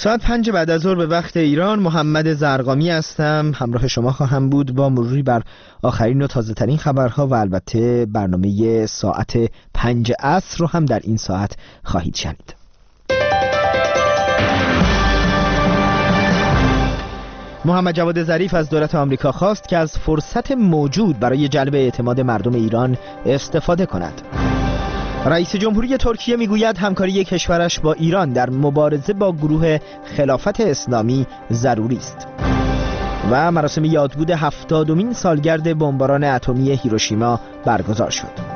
ساعت 5 بعد از ظهر به وقت ایران. محمد زرقامی هستم، همراه شما خواهم بود با مروری بر آخرین و تازه ترین خبرها و البته برنامه ساعت 5 عصر رو هم در این ساعت خواهید شنید. محمد جواد ظریف از دولت آمریکا خواست که از فرصت موجود برای جلب اعتماد مردم ایران استفاده کند. رئیس جمهوری ترکیه میگوید همکاری کشورش با ایران در مبارزه با گروه خلافت اسلامی ضروری است. و مراسم یادبود 70مین سالگرد بمباران اتمی هیروشیما برگزار شد.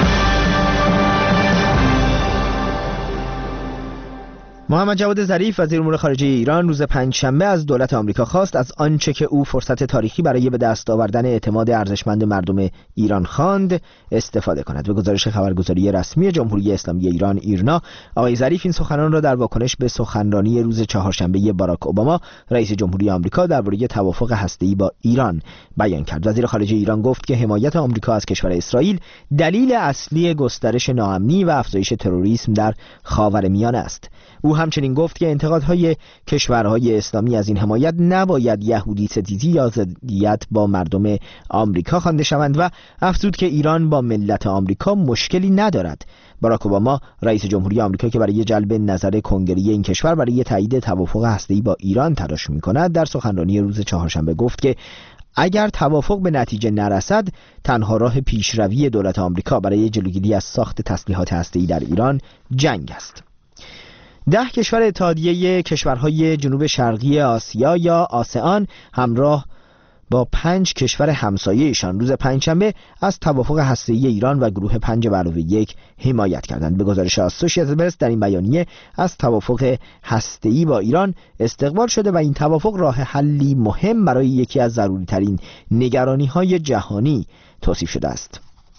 محمد جواد ظریف وزیر امور خارجه ایران روز پنجشنبه از دولت آمریکا خواست از آنچه که او فرصت تاریخی برای به دست آوردن اعتماد ارزشمند مردم ایران خواند استفاده کند. به گزارش خبرگزاری رسمی جمهوری اسلامی ایران ایرنا، آقای ظریف این سخنان را در واکنش به سخنرانی روز چهارشنبه باراک اوباما رئیس جمهوری آمریکا درباره توافق هسته‌ای با ایران بیان کرد. وزیر خارجه ایران گفت که حمایت آمریکا از کشور اسرائیل دلیل اصلی گسترش ناامنی و افزایش تروریسم در خاورمیانه است. او همچنین گفت که انتقادهای کشورهای اسلامی از این حمایت نباید یهودی ستیزی یا ضدیت با مردم آمریکا خوانده شوند و افزود که ایران با ملت آمریکا مشکلی ندارد. باراک اوباما رئیس جمهوری آمریکا که برای جلب نظر کنگره این کشور برای تایید توافق هسته‌ای با ایران تلاش می‌کند، در سخنرانی روز چهارشنبه گفت که اگر توافق به نتیجه نرسد، تنها راه پیشروی دولت آمریکا برای جلوگیری از ساخت تسلیحات هسته‌ای در ایران جنگ است. 10 کشور اتحادیه کشورهای جنوب شرقی آسیا یا آسئان همراه با 5 کشور همسایه‌شان روز پنجشنبه از توافق هسته‌ای ایران و گروه 5+1 حمایت کردند. به گزارش آسوشیتد پرس در این بیانیه از توافق هسته‌ای با ایران استقبال شده و این توافق راه حلی مهم برای یکی از ضروری‌ترین نگرانی‌های جهانی توصیف شده است.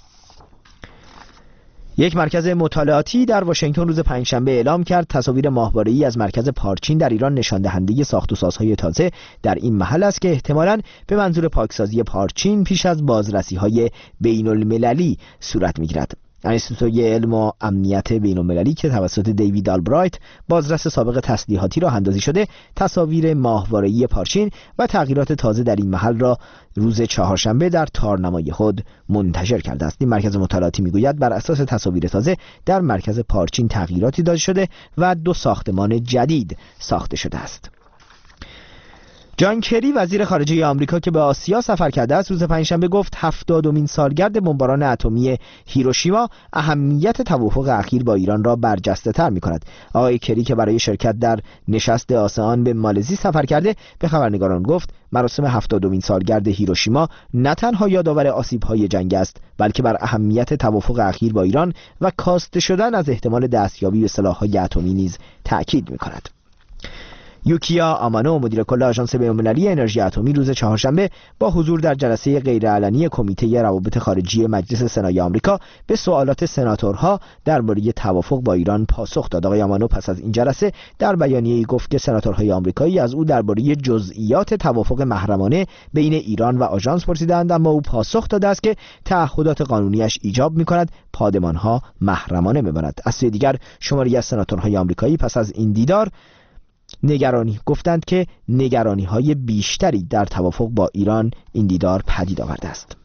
یک مرکز مطالعاتی در واشنگتن روز پنجشنبه اعلام کرد تصاویر ماهواره‌ای از مرکز پارچین در ایران نشان دهنده ساخت و سازهای تازه در این محل است که احتمالاً به منظور پاکسازی پارچین پیش از بازرسی‌های بین‌المللی صورت می‌گیرد. انستیتوی علم و امنیت بین‌المللی که توسط دیوید آلبرایت بازرس سابق تسلیحاتی راه اندازی شده، تصاویر ماهواره‌ای پارچین و تغییرات تازه در این محل را روز چهارشنبه در تارنمای خود منتشر کرده است. این مرکز مطالعاتی میگوید بر اساس تصاویر تازه در مرکز پارچین تغییراتی داده شده و 2 ساختمان جدید ساخته شده است. جان کری وزیر خارجه آمریکا که به آسیا سفر کرده است روز پنجشنبه گفت 70مین سالگرد بمباران اتمی هیروشیما اهمیت توافق اخیر با ایران را برجسته‌تر می‌کند. آقای کری که برای شرکت در نشست آسئان به مالزی سفر کرده به خبرنگاران گفت مراسم 70مین سالگرد هیروشیما نه تنها یادآور آسیب‌های جنگ است، بلکه بر اهمیت توافق اخیر با ایران و کاسته شدن از احتمال دستیابی به سلاح‌های اتمی نیز تأکید می‌کند. یوکیا آمانو مدیر کل آژانس بین‌المللی انرژی اتمی روز چهارشنبه با حضور در جلسه غیرعلنی کمیته روابط خارجی مجلس سنای آمریکا به سوالات سناتورها درباره توافق با ایران پاسخ داد. آقای آمانو پس از این جلسه در بیانیه‌ای گفت که سناتورهای آمریکایی از او درباره جزئیات توافق محرمانه بین ایران و آژانس پرسیدند، اما او پاسخ داده است که تعهدات قانونیش ایجاب می‌کند پادمان‌ها محرمانه بماند. از سوی دیگر شماری از سناتورهای آمریکایی پس از این دیدار گفتند که نگرانی‌های بیشتری در توافق با ایران این دیدار پدید آورده است.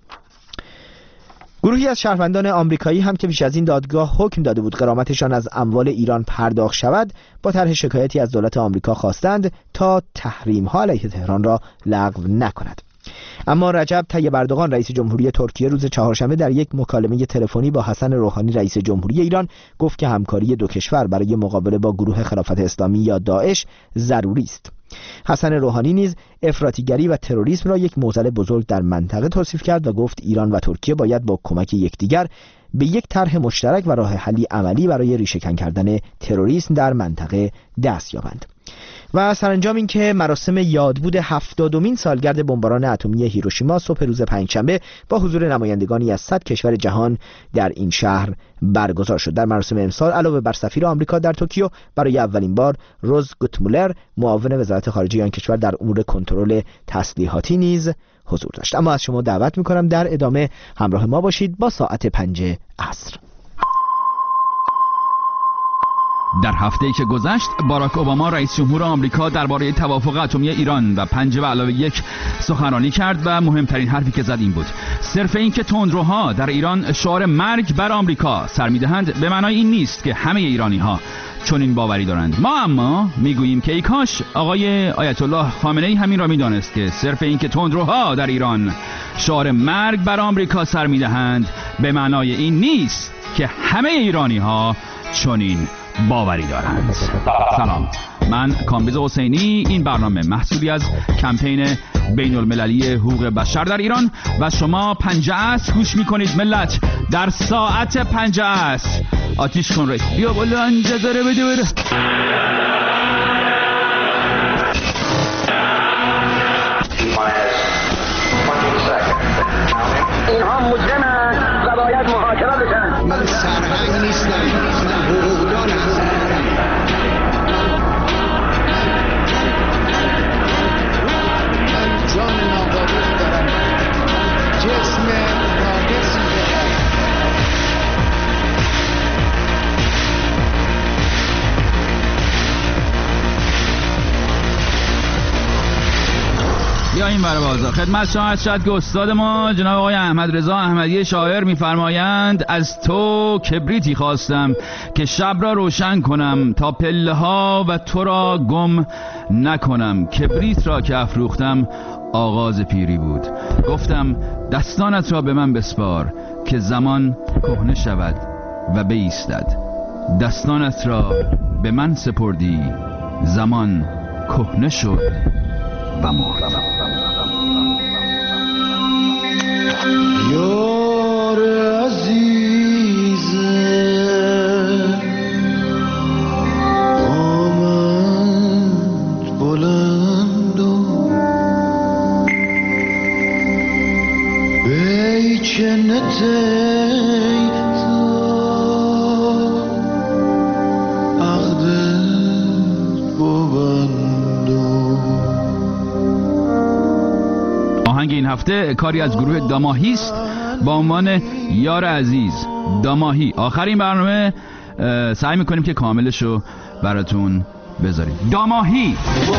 گروهی از شهروندان آمریکایی هم که پیش از این دادگاه حکم داده بود غرامتشان از اموال ایران پرداخت شود، با طرح شکایتی از دولت آمریکا خواستند تا تحریم‌ها علیه تهران را لغو نکند. اما رجب طیب اردوغان رئیس جمهوری ترکیه روز چهارشنبه در یک مکالمه تلفنی با حسن روحانی رئیس جمهوری ایران گفت که همکاری 2 کشور برای مقابله با گروه خلافت اسلامی یا داعش ضروری است. حسن روحانی نیز افراطیگری و تروریسم را یک معضل بزرگ در منطقه توصیف کرد و گفت ایران و ترکیه باید با کمک یکدیگر به یک طرح مشترک و راه حلی عملی برای ریشه‌کن کردن تروریسم در منطقه دست یابند. و سرانجام این که مراسم یادبود 70مین سالگرد بمباران اتمی هیروشیما صبح روز پنجشنبه با حضور نمایندگانی از 100 کشور جهان در این شهر برگزار شد. در مراسم امسال علاوه بر سفیر آمریکا در توکیو، برای اولین بار روز گوتمولر معاون وزارت خارجه آن کشور در امور کنترل تسلیحاتی نیز حضور داشت. اما از شما دعوت می‌کنم در ادامه همراه ما باشید با ساعت 5 عصر. در هفته‌ای که گذشت باراک اوباما رئیس جمهور آمریکا درباره توافق اتمی ایران و 5+1 سخنرانی کرد و مهمترین حرفی که زد این بود: صرف این که تندروها در ایران شعار مرگ بر آمریکا سر می‌دهند به معنای این نیست که همه ایرانی‌ها چنین باوری دارند. ما اما میگوییم که ای کاش آقای آیت الله خامنه‌ای همین را می‌دانست که صرف این که تندروها در ایران شعار مرگ بر آمریکا سر می‌دهند به معنای این نیست که همه ایرانی‌ها چنین باوری دارند. سلام، من کامبیز حسینی. این برنامه محصولی از کمپین بین المللی حقوق بشر در ایران و شما 5 عصر گوش میکنید. ملت در ساعت 5 عصر آتیش کن رئیس. بیا بالا اینجا داره بده بره. اینها مجرمند و باید محاکمه بشن. من سرهنگ نیستم، من حقوقدان هستم. من جان ناقابل دارم، جسم ناقصی دارم. بیا این برای بازار خدمت شما شد که استاد ما جناب آقای احمد رضا احمدی شاعر میفرمایند: از تو کبریتی خواستم که شب را روشن کنم تا پله ها و تو را گم نکنم. کبریت را که افروختم آغاز پیری بود. گفتم دستانت را به من بسپار که زمان کهنه شود و بایستد. دستانت را به من سپردی، زمان کهنه شد و مرد. یار عزیز آمد بلند و بیچنت این هفته کاری از گروه داماهی است با عنوان یار عزیز. داماهی. آخرین برنامه سعی میکنیم که کاملشو براتون بذاریم. داماهی.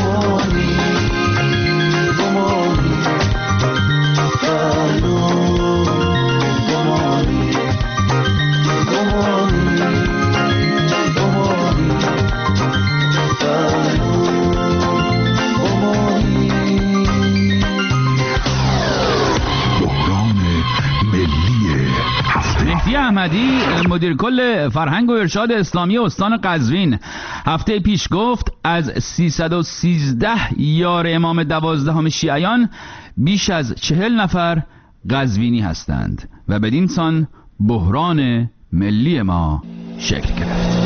مهدی احمدی مدیر کل فرهنگ و ارشاد اسلامی استان قزوین هفته پیش گفت از 313 یار امام 12 شیعیان بیش از 40 نفر قزوینی هستند و بدین سان بحران ملی ما شکل گرفت.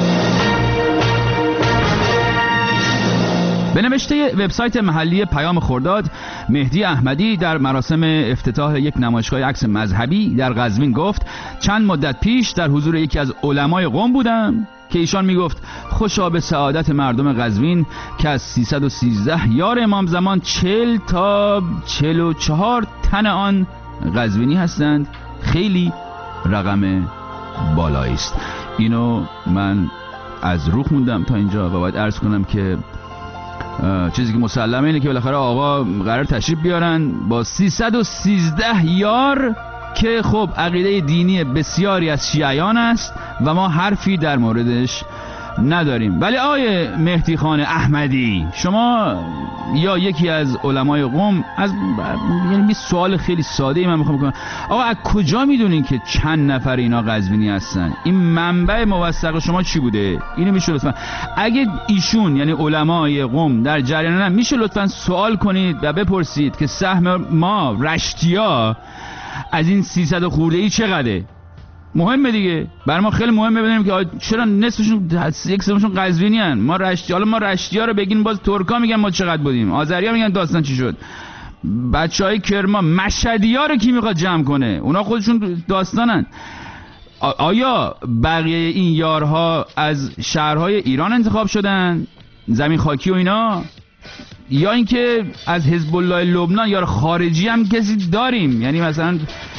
به نوشته وبسایت محلی پیام خرداد، مهدی احمدی در مراسم افتتاح یک نمایشگاه عکس مذهبی در قزوین گفت: چند مدت پیش در حضور یکی از علمای قم بودم که ایشان میگفت خوشا به سعادت مردم قزوین که از 313 یار امام زمان 40 تا 44 تن آن قزوینی هستند. خیلی رقم بالایی است. اینو من از روح خوندم تا اینجا و باید عرض کنم که چیزی که مسلمه اینه که بالاخره آقا قرار تشریف بیارن با 313 یار که خب عقیده دینی بسیاری از شیعیان است و ما حرفی در موردش نداریم. ولی آقای مهدی خان احمدی، شما یا یکی از علمای قم، از یعنی سوال خیلی ساده ای من میخوام بکنم: آقا از کجا میدونین که چند نفر اینا قزوینی هستن؟ این منبع موثق شما چی بوده؟ اینو میشه لطفا اگه ایشون یعنی علمای قم در جریانن میشه لطفا سوال کنید و بپرسید که سهم ما رشتیا از این 300 خورده ای چقدره؟ مهمه دیگه، برای ما خیلی مهمه بدونیم که چرا نصفشون یک سومشون قزوینی ان. ما رشتیا رو بگین باز ترکا میگن ما چقدر بودیم، آذریا میگن داستان چی شد، بچهای کرمان مشهدیا رو کی میخواد جمع کنه؟ اونا خودشون داستانن. آیا بقیه این یارها از شهرهای ایران انتخاب شدن، زمین خاکی و اینا، یا اینکه از حزب الله لبنان یار خارجی هم کسی داریم؟ یعنی مثلا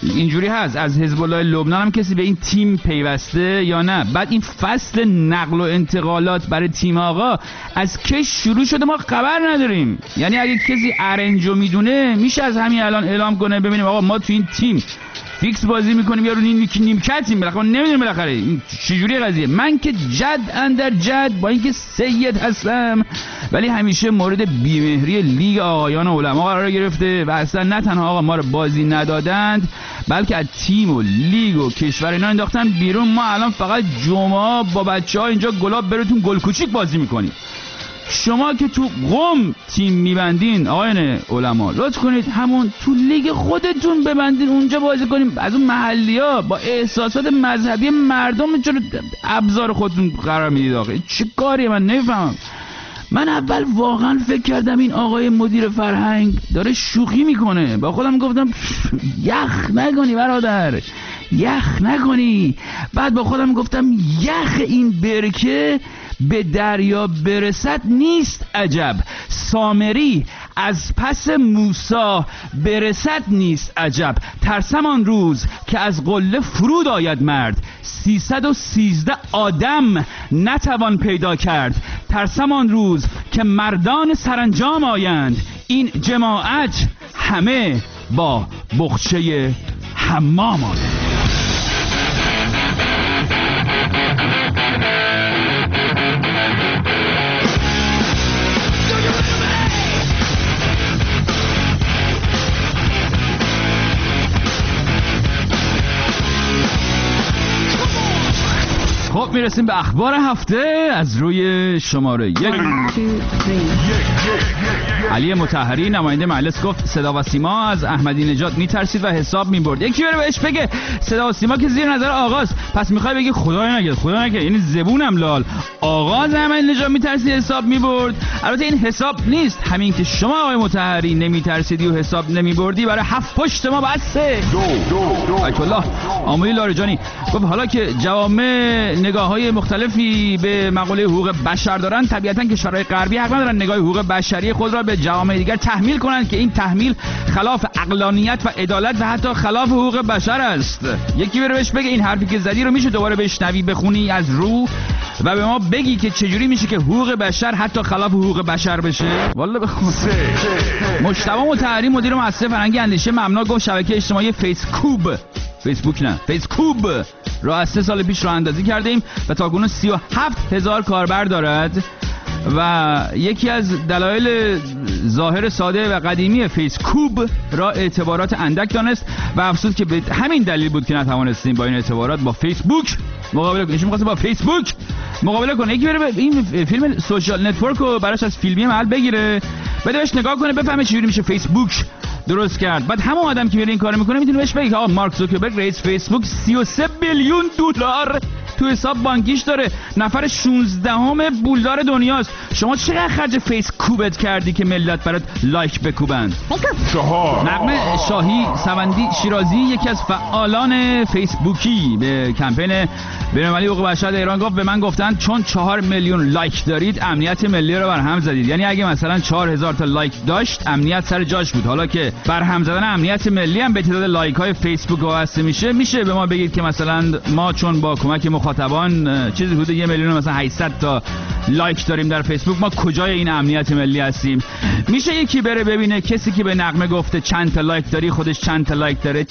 اینجوری هست از حزب الله لبنان هم کسی به این تیم پیوسته یا نه؟ بعد این فصل نقل و انتقالات برای تیم آقا از کی شروع شده ما خبر نداریم. یعنی اگه کسی ارنجو میدونه میشه از همین الان اعلام کنه ببینیم آقا ما تو این تیم فیکس بازی میکنیم یا رو نیمکتیم، بالاخره نمیدونم بالاخره این چجوری قضیه. من که جد اندر جد با اینکه سید هستم ولی همیشه مورد بیمهری لیگ آقایان علما قرار گرفته و اصلا نه تنها آقا ما رو بازی ندادند بلکه از تیم و لیگ و کشور اینا انداختن بیرون. ما الان فقط جمعه با بچه‌ها اینجا گلاب براتون گل کوچیک بازی میکنیم. شما که تو قم تیم میبندین آقایان علما لطف کنید همون تو لیگ خودتون ببندین اونجا بازی کنیم. از اون محلی‌ها با احساسات مذهبی مردم چرا ابزار خودتون قرار میدید؟ آخه چه کاریه من نمیفهمم. من اول واقعا فکر کردم این آقای مدیر فرهنگ داره شوخی میکنه، با خودم گفتم یخ نکنی برادر، یخ نکنی. بعد با خودم گفتم یخ این برکه به دریا برسد نیست عجب، سامری از پس موسی برسد نیست عجب. ترسم آن روز که از قله فرود آید مرد، 313 آدم نتوان پیدا کرد. ترسم آن روز که مردان سرانجام آیند، این جماعت همه با بخچه حمام آیند. خب میرسیم به اخبار هفته از روی شماره 1. علی مطهری نماینده مجلس گفت صدا و سیما از احمدی نژاد میترسید و حساب میبرد. یکی بره بهش بگه صدا و سیما که زیر نظر آغاز، پس میخوای بگی خدای نکرد خدا نکرد، یعنی زبونم لال آغاز احمدی نژاد میترسید حساب میبرد. البته این حساب نیست، همین که شما آقای مطهری نمیترسیدی و حساب نمیبردی برای 7 پشت ما بسه. آیت الله آموی لاریجانی گفت حالا که جوامع نگاه‌های مختلفی به مقوله حقوق بشر دارن، طبیعتاً کشورهای غربی حق ندارن نگاه حقوق بشری خود را به جوامع دیگر تحمیل کنند که این تحمیل خلاف عقلانیت و عدالت و حتی خلاف حقوق بشر است. یکی بره بهش بگه این حرفی که زدی رو میشه دوباره بشنوی بخونی از رو و به ما بگی که چجوری میشه که حقوق بشر حتی خلاف حقوق بشر بشه. والله بخون. مجتبی مطهری مدیر مؤسسه فرهنگی اندیشه مبنا گفت شبکه اجتماعی فیسبوک نه فیسکوب را از 3 سال پیش راه اندازی کرده ایم و تاکنون 37,000 کاربر دارد و یکی از دلایل ظاهر ساده و قدیمی فیسکوب را اعتبارات اندک دانست و افسوس که به همین دلیل بود که نتوانستیم با این اعتبارات با فیسبوک مقابله کنیم. می‌خواست با فیسبوک مقابله کنه. یکی بره این فیلم سوشال نتورک رو براش از فیلمی محل بگیره بده بهش نگاه کنه بفهمه چجوری میشه فیسبوک درست کرد. بعد همون آدم که میره این کارو میکنه میتونه بهش بگه آقا مارک زوکربرگ رئیس فیسبوک 33 بیلیون دلار تو حساب بانکیش داره، نفر 16ام پولدار دنیاست. شما چقدر خرج فیسکوبت کردی که ملت برات لایک بکوبن؟ نغمه شاهی سوندی شیرازی یکی از فعالان فیسبوکی به کمپین بین‌المللی حقوق بشر در ایران گفت به من گفتن چون 4 میلیون لایک دارید امنیت ملی رو برهم زدید. یعنی اگه مثلا 4000 تا لایک داشت امنیت سر جاش بود. حالا که برهم زدن امنیت ملی هم به تعداد لایک های فیسبوک وابسته میشه به ما بگید که مثلا ما چون با کمک مخاطبان چیزی حدود 1 میلیون مثلا 800 تا لایک داریم در فیسبوک، ما کجای این امنیت ملی هستیم؟ میشه یکی بره ببینه کسی که به نغمه گفته چند تا لایک داری خودش چند تا لایک داره؟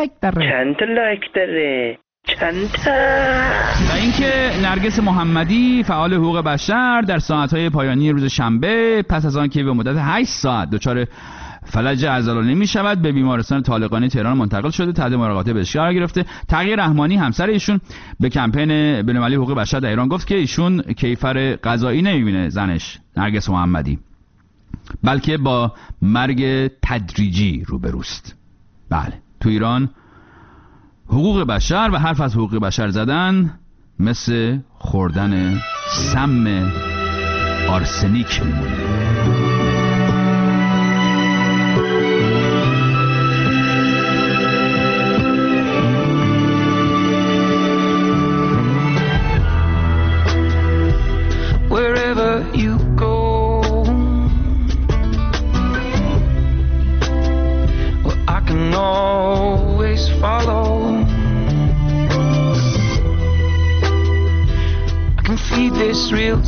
و اینکه نرگس محمدی فعال حقوق بشر در ساعت‌های پایانی روز شنبه پس از آن که به مدت 8 ساعت دچار فلج عضلانی می شود به بیمارستان طالقانی تهران منتقل شده، تحت مراقبت پزشکی قرار گرفته. تقی رحمانی همسر ایشون به کمپین بین‌المللی حقوق بشر در ایران گفت که ایشون کیفر قضایی نمی‌بینه زنش نرگس محمدی، بلکه با مرگ تدریجی روبروست. بله تو ایران حقوق بشر و حرف از حقوق بشر زدن مثل خوردن سم آرسنیک میمونه.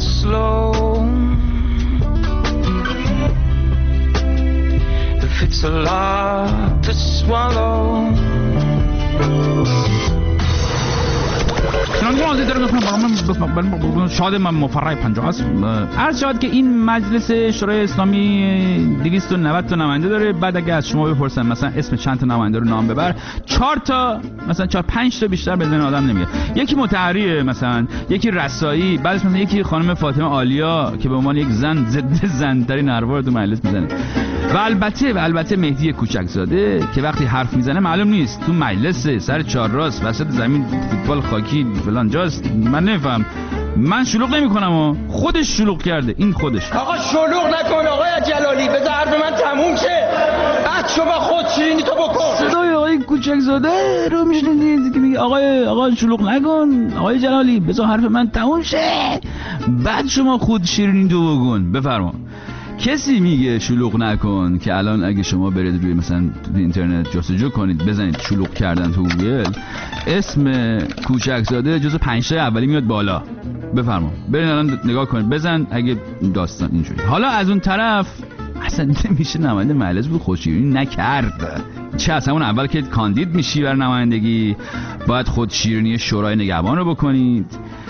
slow. If it's a lot to swallow. شاد من مفرح 50 است. عرض شد که این مجلس شورای اسلامی 290 تا نماینده داره. بعد اگه از شما بپرسن مثلا اسم چند تا نماینده رو نام ببر، 4 تا مثلا 4-5 تا بیشتر به ذهن آدم نمیاد. یکی متحریه، مثلا یکی رسایی، بعدش مثلا یکی خانم فاطمه آلیا که به عنوان یک زن ضد زن ترین حرفا رو تو مجلس میزنه. و البته مهدی کوچکزاده که وقتی حرف میزنه معلوم نیست تو مجلس سر چهارراست وسط زمین فوتبال خاکی فلان جاست. من نمیفهم. من شلوغ نمیکنم و خودش شلوغ کرده. این خودش. آقا شلوغ نکن آقای جلالی، بذار حرف من تموم شه. بعد شما خود شیرینی تو بکن. صدای آقای کوچکزاده رو میشنیدید که میگه آقا شلوغ نکن، آقای جلالی بذار حرف من تموم شه، بعد شما خود شیرینی تو بکن. بفرما. کسی میگه شلوغ نکن که الان اگه شما برید روی مثلا اینترنت جستجو کنید بزنید شلوغ کردن تو گوگل، اسم کوچکزاده جزو 5 تا اولی میاد بالا. بفرما برید الان نگاه کنید، بزن اگه داستان اینجوری. حالا از اون طرف اصلا نمیشه نماینده مجلس بود خودشیرینی نکرد. چه از همون اول که کاندید میشی بر نمایندگی باید خودشیرینی شورای نگهبان رو بکنید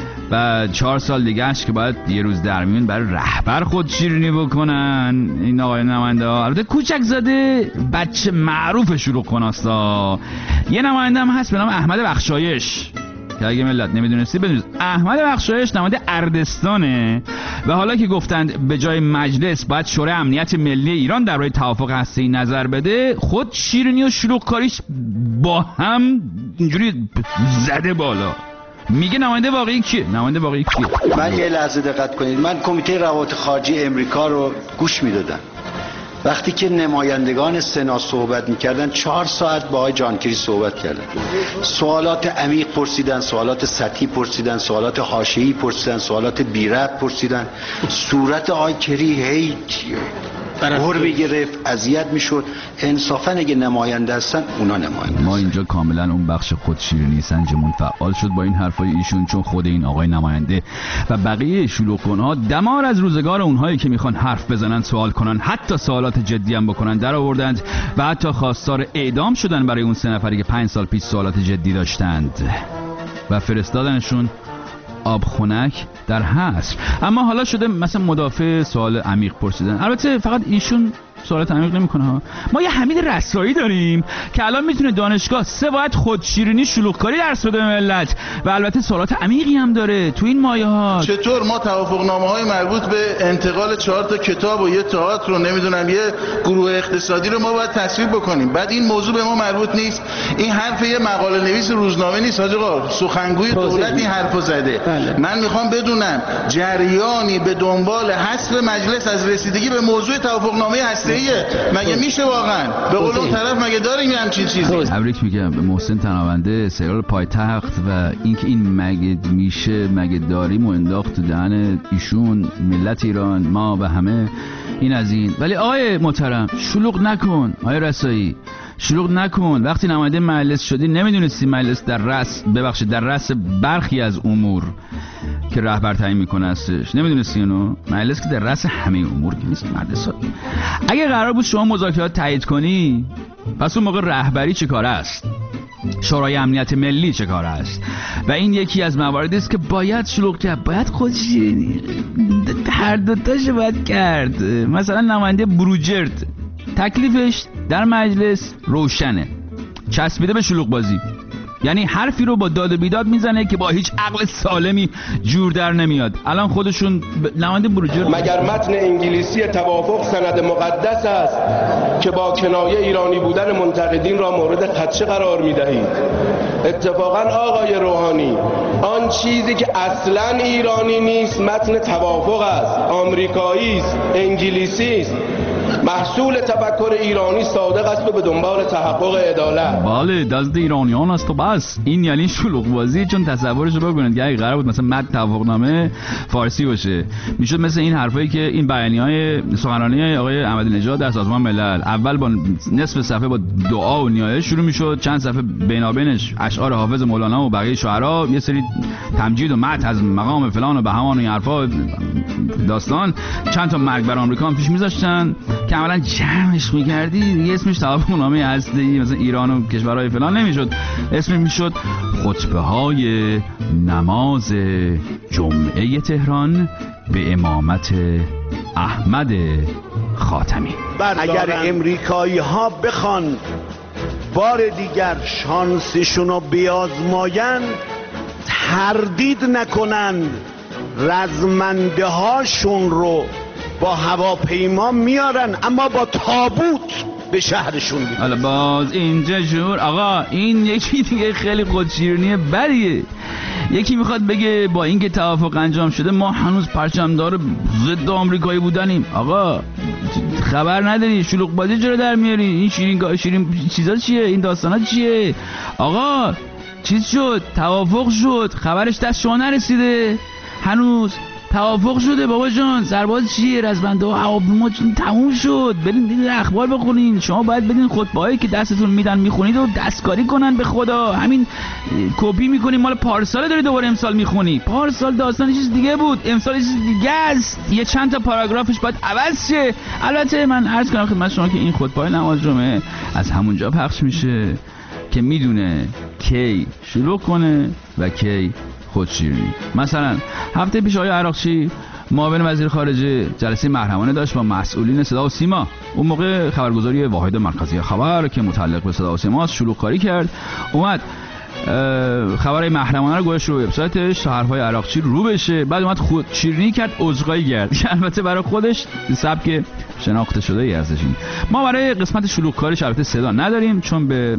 و 4 سال دیگهش که باید یه روز در میون برای رهبر خود شیرینی بکنن این آقای نماینده ها. البته کوچکزاده بچه معروف شلوغ کناستا. یه نماینده هم هست به نام احمد بخشایش که اگه ملت نمیدونستی بدونید احمد بخشایش نماینده اردستانه و حالا که گفتند به جای مجلس باید شورای امنیت ملی ایران درباره توافق هسته‌ای نظر بده، خود شیرینی و شلوغ کاریش با هم اینجوری زده بالا. میگه نماینده واقعی کیه؟ من یه لحظه دقت کنید. من کمیته روابط خارجی امریکا رو گوش میدادم وقتی که نمایندگان سنا صحبت میکردن. 4 ساعت با آقای جان کری صحبت کردن، سوالات عمیق پرسیدن، سوالات سطحی پرسیدن، سوالات حاشیه‌ای پرسیدن، سوالات بی ربط پرسیدن. صورت آقای کری هی غر میگرفت، اذیت میشد. انصافا اگه نماینده هستن اونا نماینده. ما اینجا کاملا اون بخش خود شیرینی سنجمون فعال شد با این حرفای ایشون، چون خود این آقای نماینده و بقیه شلوغ کنها دمار از روزگار اونهایی که میخوان حرف بزنن، سوال کنن، حتی سوالات جدی هم بکنن در آوردند و حتی خواستار اعدام شدن برای اون 3 نفری که 5 سال پیش سوالات جدی داشتند و فرستادنشون آب خنک در حصر. اما حالا شده مثلا مدافع سوال عمیق پرسیدن. البته فقط ایشون سوالات عمیق نمیکنه ها. ما یه حمید رسایی داریم که الان میتونه دانشگاه 3 باید خودشیرینی شلوغکاری درس بده به ملت و البته سوالات عمیقی هم داره تو این مایه‌ها. چطور ما توافقنامه‌های مربوط به انتقال 4 تا کتاب و یه تئاتر رو نمیدونم یه گروه اقتصادی رو ما باید تصویب بکنیم، بعد این موضوع به ما مربوط نیست؟ این حرف یه مقاله نویس روزنامه نیست حاج آقا، سخنگوی دولت این حرفو زده. من میخوام بدونم جریانی به دنبال حذف مجلس از رسیدگی به موضوع توافقنامه هسته‌ایه؟ مگه میشه واقعا؟ به قول اون طرف مگه داریم همچین چیزی؟ تبریک میگم به محسن تنابنده سریال پایتخت و اینکه این مگه میشه مگه داریم و انداخت تو دهن ایشون، ملت ایران، ما و همه. این از این. ولی آقای محترم شلوغ نکن، آقای رسایی شلوغ نکن. وقتی نماینده مجلس شدی نمیدونستی مجلس در رأس برخی از امور که رهبر تعیین میکنه هستش؟ نمیدونستی اینو؟ مجلس که در رأس همه امور که نیست مجلس. اگه قرار بود شما مذاکرات تایید کنی پس اون موقع رهبری چه کاره است؟ شورای امنیت ملی چه کاره است؟ و این یکی از مواردی است که باید شلوغ کرد، باید خودشیرینی، هر دوتاش باید کرد. مثلا نماینده بروجرد تکلیفش در مجلس روشنه، چسبیده به شلوغ بازی، یعنی حرفی رو با داد و بیداد میزنه که با هیچ عقل سالمی جور در نمیاد. الان خودشون نماینده بروجرد مگر متن انگلیسی توافق سند مقدس است که با کنایه ایرانی بودن منتقدین را مورد خدشه قرار میدهید؟ اتفاقا آقای روحانی آن چیزی که اصلا ایرانی نیست متن توافق است، آمریکایی است، انگلیسی است. محصول تفکر ایرانی صادق است و به دنبال تحقق عدالت. بله دست ایرانیان است و بس. این یعنی شلوغ بازی. چون تصورش رو بکنید که اگه قرار بود مثلا متن توافقنامه فارسی باشه، میشد مثل این حرفایی که این بیانیه‌های سخنرانی آقای احمدی نژاد در سازمان ملل اول با نصف صفحه با دعا و نیایش شروع میشد، چند صفحه بینابینش اشعار حافظ مولانا و بقیه شعرا، یه سری تمجید و مدح از مقام فلان و بهمان و این حرفا داستان، چند تا مرگ بر آمریکا هم پیش میذاشتن که عملاً جمعش می‌کردی دیگه اسمش توافقنامه اصلی مثلا ایران و کشورهای فلان نمیشد، اسمش میشد خطبه‌های نماز جمعه تهران به امامت احمد خاتمی. اگر امریکایی ها بخوان بار دیگر شانسشون رو بیازمایند، تردید نکنند رزمنده هاشون رو با هواپیما میارن، اما با تابوت به شهرشون میرن. حالا باز اینجا جور آقا، این یکی دیگه خیلی خودشیرینی بدیه. یکی میخواد بگه با اینکه توافق انجام شده ما هنوز پرچمدار ضد آمریکایی بودنیم. آقا خبر نداری شلوغ بازی چرا در میاری؟ این شیرین چیزا چیه؟ این داستانا چیه؟ آقا چیز شد، توافق شد، خبرش دست شما نرسیده هنوز؟ توافق شده بابا جان، سرباز چیه، رزمنده ها هواپیما تموم شد، برین اخبار بخونین. شما باید بدین خطبه‌هایی که دستتون میدن میخونید و دستکاری کنن. به خدا همین کپی میکنین مال پارسال داری دوباره امسال میخونی. پارسال داستان چیز دیگه بود، امسال چیز دیگه است. یه چند تا پاراگرافش باید عوض شه. البته من عرض کنم خدمت شما که این خطبه‌های نماز جمعه از همونجا پخش میشه که میدونه کی شروع کنه و کی خودشیرینی. مثلا هفته پیش آقای عراقچی معاون وزیر خارجه جلسه محرمانه داشت با مسئولین صدا و سیما. اون موقع خبرگزاری واحد مرکزی خبر که متعلق به صدا و سیما است شلوغ کاری کرد، اومد خبرهای محرمانه رو گذاشت رو وبسایتش تا حرفای عراقچی رو بشه. بعد اومد خودشیرینی کرد، عذرخواهی کرد که البته برای خودش سبک شناخته شده ای ازش. ما برای قسمت شلوغ کاریش البته صدا نداریم چون به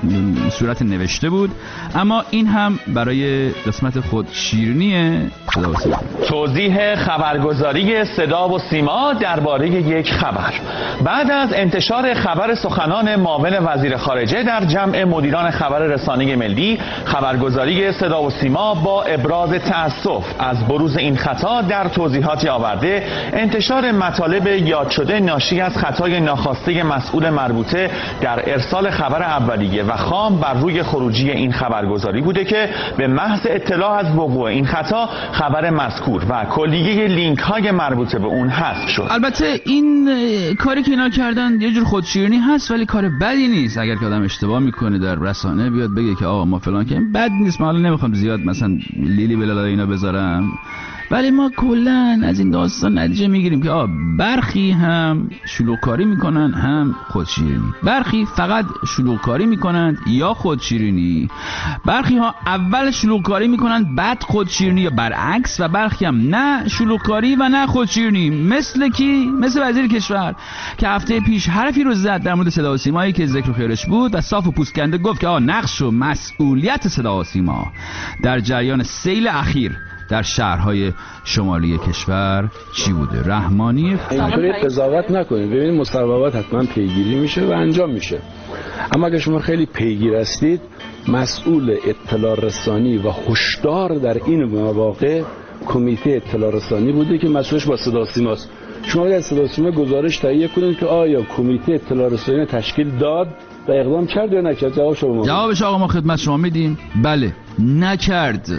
صورت نوشته بود، اما این هم برای قسمت خود شیرینی صدا و سیما. توضیح خبرگزاری صدا و سیما درباره یک خبر. بعد از انتشار خبر سخنان معاون وزیر خارجه در جمع مدیران خبر رسانه ملی، خبرگزاری صدا و سیما با ابراز تأسف از بروز این خطا در توضیحاتی آورده انتشار مطالب یاد شده ناشی از خطای ناخواسته مسئول مربوطه در ارسال خبر اولیه و خام بر روی خروجی این خبرگزاری بوده که به محض اطلاع از وقوع این خطا خبر مذکور و کلیه لینک های مربوطه به اون حذف شد. البته این کاری که اینا کردن یه جور خودشیرینی هست ولی کار بدی نیست. اگر که آدم اشتباه میکنه در رسانه بیاد بگه که آقا ما فلان کردیم، بد نیست. من حالا نمیخوام زیاد مثلا لیلی بلالا اینا بذارم، ولی ما کلا از این داستان نتیجه میگیریم که برخی هم شلوغکاری میکنن هم خودشیرینی، برخی فقط شلوغکاری میکنن یا خودشیرینی، برخی ها اول شلوغکاری میکنن بعد خودشیرینی یا برعکس، و برخی هم نه شلوغکاری و نه خودشیرینی. مثل کی؟ مثل وزیر کشور که هفته پیش حرفی رو زد در مورد صدا و سیمایی که ذکر خیرش بود و صاف و پوست کنده گفت که نقش و مسئولیت صدا و سیما در جریان سیل اخیر در شهرهای شمالی کشور چی بوده؟ رحمانی اینطوری قضاوت نکنید. ببینید مصوبات حتما پیگیری میشه و انجام میشه، اما اگه شما خیلی پیگیر هستید، مسئول اطلاع رسانی و هشدار در این مواقع کمیته اطلاع رسانی بوده که مسئولش با صدا و سیماست. شما باید صدا و سیما گزارش تهیه کنید که آیا کمیته اطلاع رسانی تشکیل داد و اقدام کرد یا نکرد. جواب شما. جوابش آقا ما خدمت شما میدیم. بله، نکرد.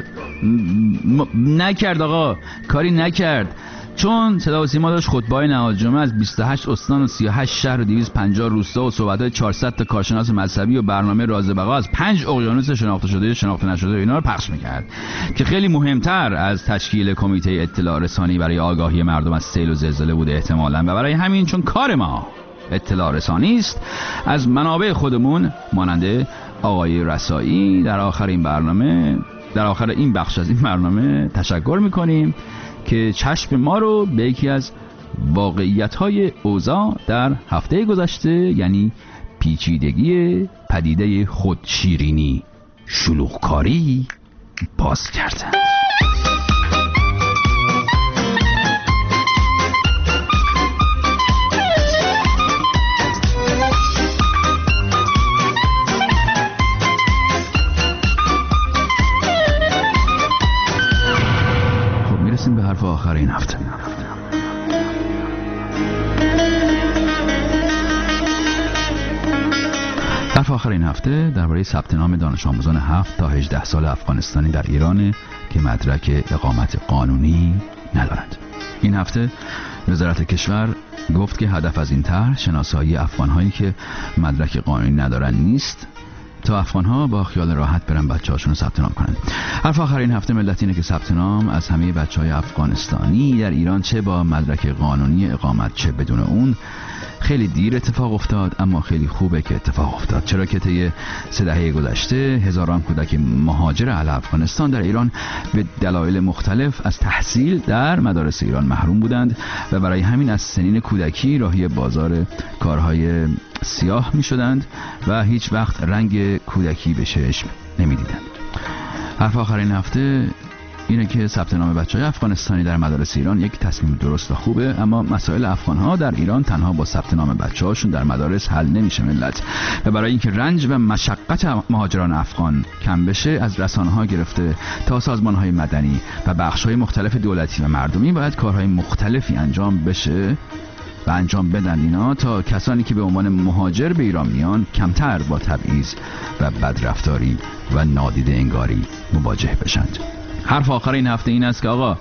نکرد آقا، کاری نکرد. چون صدا و سیما داشت خطبه‌های نماز جمعه از 28 استان و 38 شهر و 250 روستا و صحبت‌های 400 تا کارشناس مذهبی و برنامه راز بقا از 5 اقیانوس شناخته شده شناخته نشده اینا رو پخش می‌کرد که خیلی مهمتر از تشکیل کمیته اطلاع رسانی برای آگاهی مردم از سیل و زلزله بوده احتمالاً. و برای همین چون کار ما اطلاع رسانی است، از منابع خودمون ماننده آقای رسایی در آخر این بخش از این برنامه تشکر می‌کنیم که چشم ما رو به یکی از واقعیت‌های اوضاع در هفته گذشته، یعنی پیچیدگی پدیده خودشیرینی، شلوغکاری، باز کردن. حرف آخر این هفته درباره ثبت نام دانش آموزان 7 تا 18 سال افغانستانی در ایران که مدرک اقامت قانونی ندارند. این هفته وزارت کشور گفت که هدف از این طرح شناسایی افغان‌هایی که مدرک قانونی ندارند نیست تا افغان‌ها با خیال راحت برن بچه‌هاشون رو ثبت نام کنن. حرف آخر این هفته ملت اینه که ثبت نام از همه بچه‌های افغانستانی در ایران چه با مدرک قانونی اقامت چه بدون اون خیلی دیر اتفاق افتاد، اما خیلی خوبه که اتفاق افتاد، چرا که طی 3 دهه گذشته هزاران کودک مهاجر اهل افغانستان در ایران به دلایل مختلف از تحصیل در مدارس ایران محروم بودند و برای همین از سنین کودکی راهی بازار کارهای سیاه می شدند و هیچ وقت رنگ کودکی به چشم نمی دیدند. حرف آخر این هفته اینه که ثبت نام بچه‌های افغانستانی در مدارس ایران یک تصمیم درست و خوبه، اما مسائل افغان‌ها در ایران تنها با ثبت نام بچه‌هاشون در مدارس حل نمیشه ملت. و برای اینکه رنج و مشقت مهاجران افغان کم بشه، از رسانه‌ها گرفته تا سازمان‌های مدنی و بخش‌های مختلف دولتی و مردمی باید کارهای مختلفی انجام بشه و انجام بدن اینا تا کسانی که به عنوان مهاجر به ایران میان کمتر با تبعیض و بدرفتاری و نادیده انگاری مواجه بشند. حرف آخر این هفته این است که آقا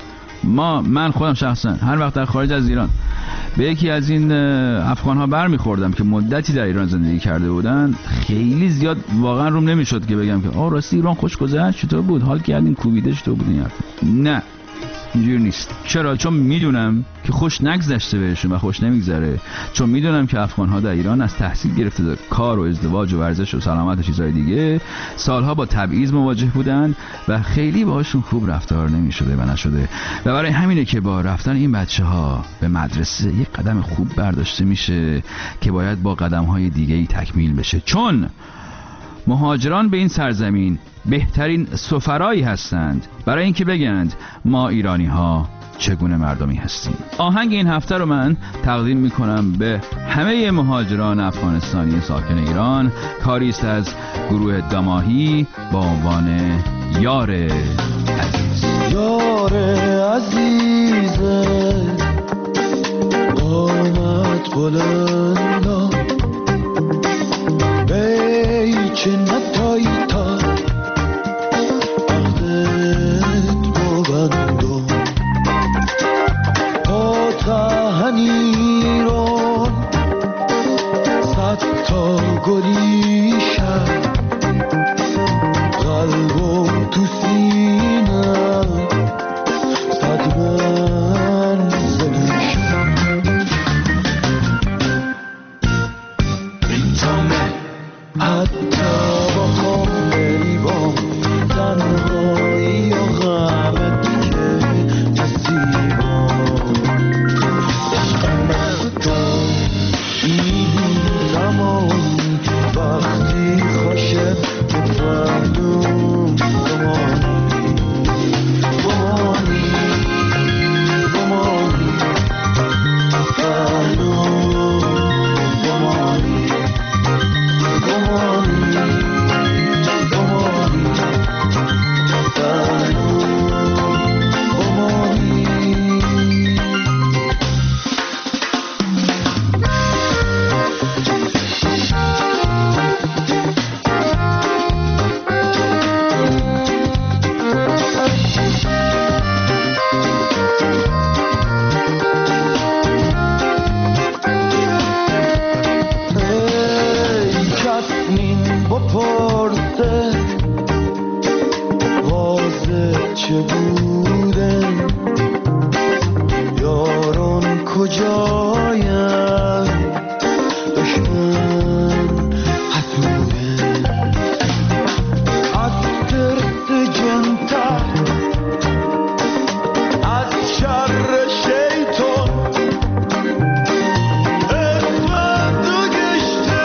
من خودم شخصا هر وقت در خارج از ایران به یکی از این افغان‌ها برمیخوردم که مدتی در ایران زندگی کرده بودن، خیلی زیاد واقعا روم نمیشد که بگم که راستی ایران خوش گذشت، چطور بود، حال کردین، کوبیده چطور بود این حرف. نه، اینجوری نیست. چرا؟ چون میدونم که خوش نگذشته بهشون و خوش نمیگذره، چون میدونم که افغان‌ها در ایران از تحصیل گرفته تا کار و ازدواج و ورزش و سلامت و چیزهای دیگه سالها با تبعیض مواجه بودن و خیلی باهاشون خوب رفتار نمیشده و نشده و برای همینه که با رفتن این بچه‌ها به مدرسه یک قدم خوب برداشته میشه که باید با قدم‌های دیگه‌ای تکمیل بشه، چون مهاجران به این سرزمین بهترین سفرایی هستند برای اینکه بگند ما ایرانی ها چگونه مردمی هستیم. آهنگ این هفته رو من تقدیم میکنم به همه مهاجران افغانستانی ساکن ایران، کاری است از گروه دماهی با عنوان یار عزیز. یار عزیز قامت بلندا بیچه نتایی تا هنیرون صد تا گلیشم قلبم تو سینم صد منزلیشم میتامه حتی با خاملی بام تنهایی و غمت که نصیبام وقتی خوشه که فهدوم بمانی فهدوم بمانی چه بودن یاران کجایم دشمن حسودن از ترس جنتر از شر شیطان اسمت و گشته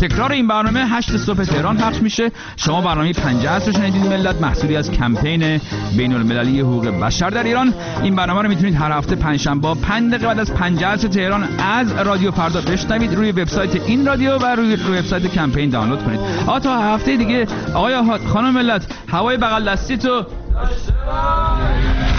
تکرار این برنامه 8 صبح تهران پخش میشه. شما برنامه 50 عصر شنیدید ملت، محصولی از کمپین بین‌المللی حقوق بشر در ایران. این برنامه رو میتونید هر هفته پنجشنبه 5 دقیقه بعد از 50 عصر تهران از رادیو فردا بشنوید، روی وبسایت این رادیو و روی وبسایت کمپین دانلود کنید. تا هفته دیگه آقای خانم ملت، هوای بغل دستی تو